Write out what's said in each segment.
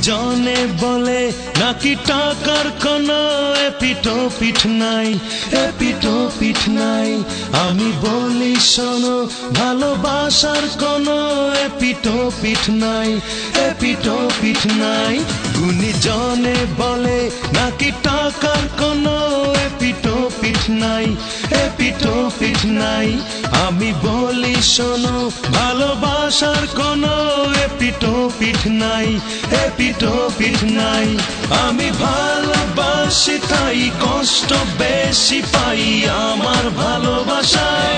জনে বলে নাকি টাকার কোনো এপিটোপিট নাই, এপিটোপিট নাই। আমি বলি শোনো ভালোবাসার কোনো এপিটোপিট নাই, এপিটোপিট নাই। গুণীজনে বলে নাকি টাকার কোনো এপিটোপিট নাই, এপিটোপিট নাই। আমি বলি শোনো ভালোবাসার কোনো এপিটোপিট নাই, এপিটোপিট নাই। আমি ভালোবাসি তাই কষ্ট বেশি পাই আমার ভালোবাসায়,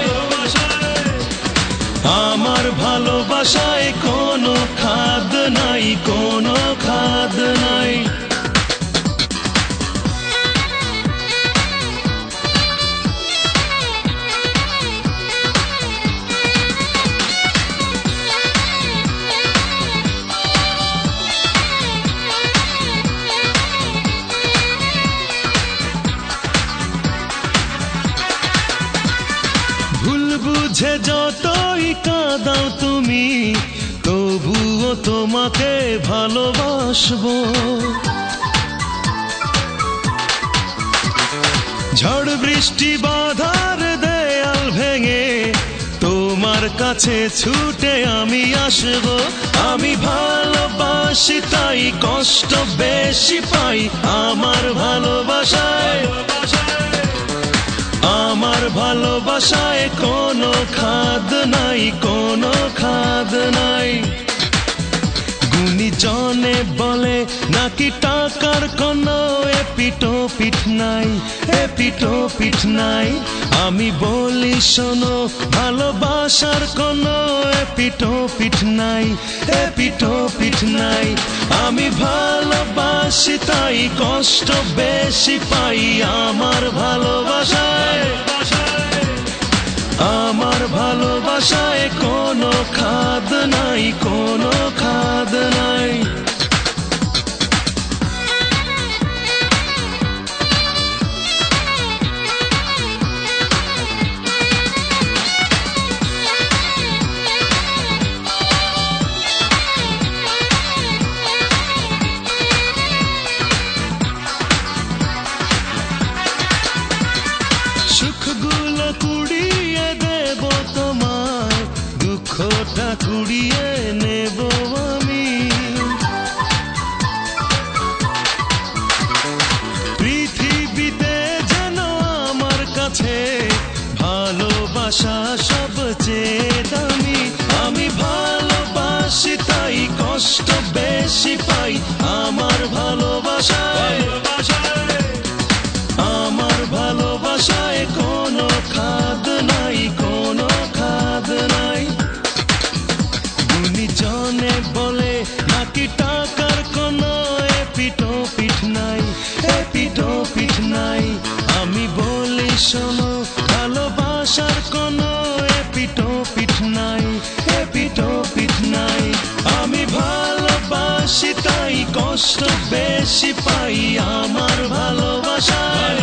আমার ভালোবাসায় কোনো খাদ নাই, কোনো খাদ নাই। ভুল বুঝে যতই কাঁদাও তুমি তবুও তোমাকে ভালোবাসবো। ঝড় বৃষ্টি বাধার দেয়াল ভেঙে তোমার কাছে ছুটে আমি আসবো। আমি ভালোবাসি তাই কষ্ট বেশি পাই আমার ভালোবাসায়, আমার ভালোবাসায় কোনো খাদ নাই, কোনো খাদ নাই। গুণীজনে বলে নাকি টাকার কোনো এপিটোপিট নাই, এপিটোপিট নাই। আমি বলি শোনো ভালোবাসার কোনো এপিটোপিট নাই, এপিটোপিট নাই। আমি ভালোবাসি তাই কষ্ট বেশি পাই আমার ভালোবাসায়, আমার ভালোবাসায় কোনো খাদ নাই, কোনো খাদ নাই। সুখগুলো কুড়িয়ে দেব তোমায়, দুঃখটা কুড়িয়ে নেব আমি। পৃথিবীতে যেন আমার কাছে ভালোবাসা সবচেয়ে দামি। আমি ভালোবাসি তাই কষ্ট বেশি পাই আমার ভালোবাসায়, আমার ভালোবাসায় কোনো খাদ নাই, কোনো খাদ নাই। গুণীজনে বলে নাকি টাকার কোনো এপিটোপিট নাই, এপিটোপিট নাই। আমি বলি শোনো ভালোবাসার কোনো এপিটোপিট নাই, এপিটোপিট নাই। আমি ভালোবাসি তাই কষ্ট বেশি পাই আমার ভালোবাসায়,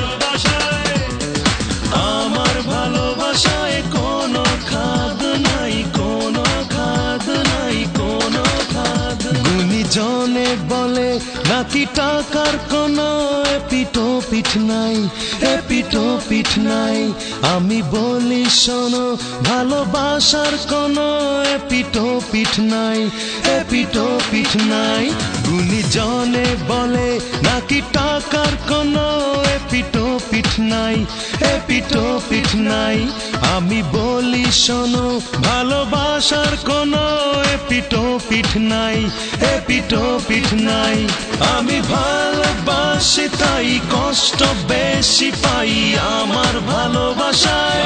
আমার ভালোবাসায় কোনো খাদ নাই, কোনো খাদ নাই, কোনো খাদ। গুণীজনে বলে নাকি টাকার কোনো এপিটোপিট নাই, এপিটোপিট নাই। আমি বলি শোনো ভালোবাসার কোনো এপিটোপিট নাই, এপিটোপিট নাই। গুণীজনে বলে নাকি টাকার কোনো এপিটোপিট নাই, এপিটোপিট নাই। আমি বলি শোনো ভালোবাসার কোনো এপিটোপিট নাই, এপিটোপিট নাই। আমি ভালোবাসি তাই কষ্ট বেশি পাই আমার ভালোবাসায়,